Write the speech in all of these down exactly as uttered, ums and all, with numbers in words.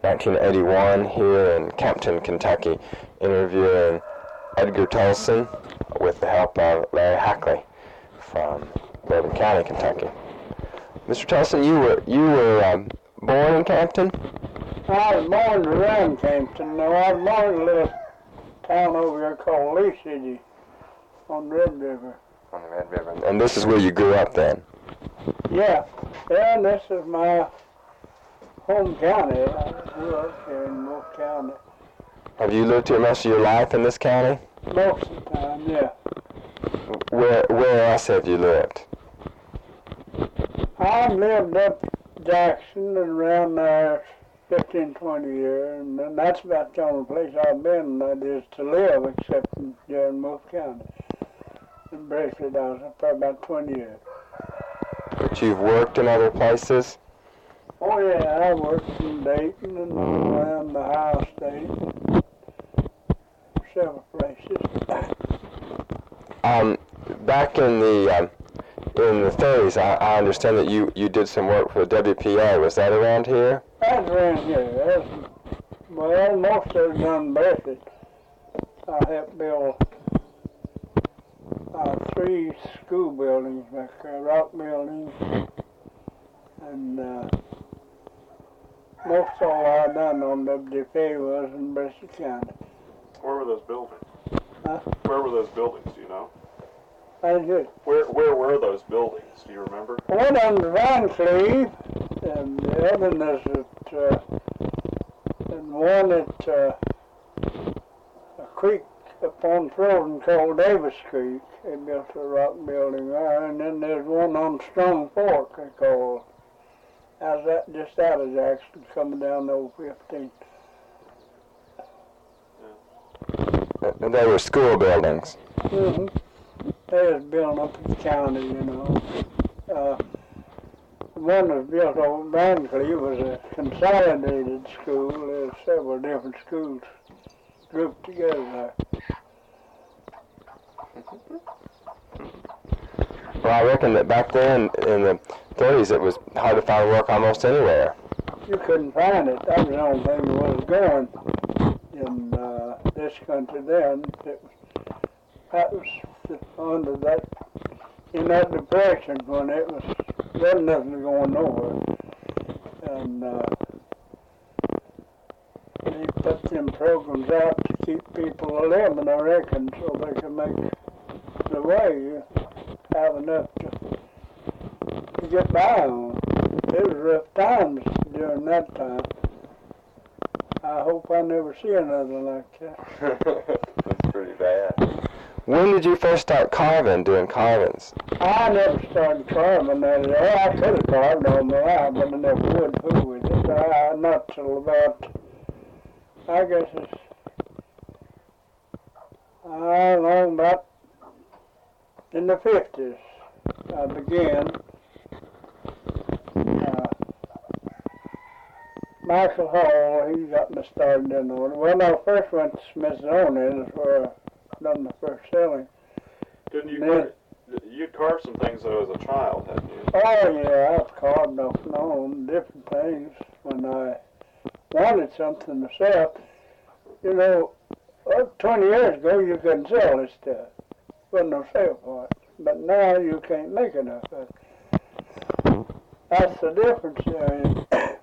nineteen eighty-one here in Campton, Kentucky, interviewing Edgar Tolson with the help of Larry Hackley from Bourbon County, Kentucky. Mister Tolson, you were you were um, born in Campton? I was born around Campton. No, I was born in a little town over here called Lee City on the Red River. On the Red River. And this is where you grew up then? Yeah. Yeah, and this is my home county. I grew up here in Wolf County. Have you lived here most of your life in this county? Most of the time, yeah. Where where else have you lived? I've lived up Jackson and around there fifteen, twenty years, and then that's about the only place I've been that is to live, except in, here in Wolf County. In Bracelet, I was up there about twenty years. But you've worked in other places? Oh yeah, I worked in Dayton and around the Ohio State, several places. Um, back in the um, in the thirties, I, I understand that you, you did some work for the W P A. Was that around here? That's around here. That's, well, most of it done in Bracelet. I helped build uh, three school buildings back there, rock buildings, and uh, most all I done on W P A was in Bristol County. Where were those buildings? Huh? Where were those buildings, do you know? That's it. Where where were those buildings, do you remember? One on the Van Cleve, and the other one is at, uh, and one at uh, a creek up on Frozen called Davis Creek. They built a rock building there, and then there's one on Strong Fork they call. How's that just out of Jackson, coming down the old fifteen. And they were school buildings. Mm-hmm. They was building up in the county, you know. Uh, the one that was built over Van Cleve was a consolidated school. There were several different schools grouped together there. Well, I reckon that back then in the thirties it was hard to find work almost anywhere. You couldn't find it. That was the only thing that was going in uh, this country then. It was, that was under that, in that depression when it was, there was nothing going nowhere. And uh, they put them programs out to keep people living, I reckon, so they could make the way you have enough to, to get by on. It was rough times during that time. I hope I never see another like that. That's pretty bad. When did you first start carving, doing carvings? I never started carving that at all. I could have carved all my life, but I never would fool with it. I, not till about, I guess it's, I don't know, about in the fifties I began. Uh, Michael Hall, he got me started in the order. Well, no, first went to Smithsonian, is where I done the first selling. Didn't you Then, carve, you carved some things though as a child, hadn't you? oh yeah, I've carved off and on different things when I wanted something myself. You know, uh, twenty years ago you couldn't sell this stuff. Wasn't no sale for it. But now you can't make enough of it. That's the difference. Uh,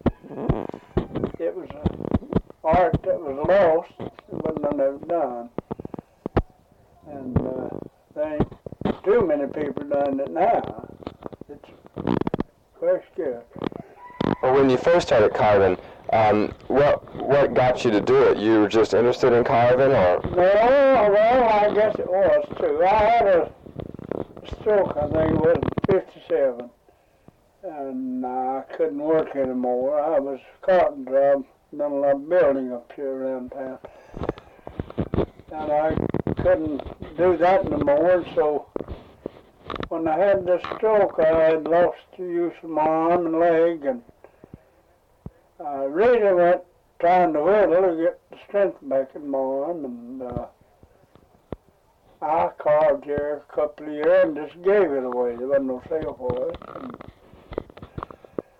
it was an art that was lost. It wasn't none of it done. And uh, there ain't too many people doing it now. It's very scarce. Well, when you first started carving, um, what what got you to do it? You were just interested in carving, or? No, well, I guess it was too. I had a stroke, I think it was fifty-seven, and I couldn't work anymore. I was a carpenter. I've done a lot of building up here around town, and I couldn't do that no more. So when I had this stroke, I had lost the use of my arm and leg, and I really went trying to whittle to get the strength back in my arm, and uh, I carved here a couple of years and just gave it away. There wasn't no sale for it. And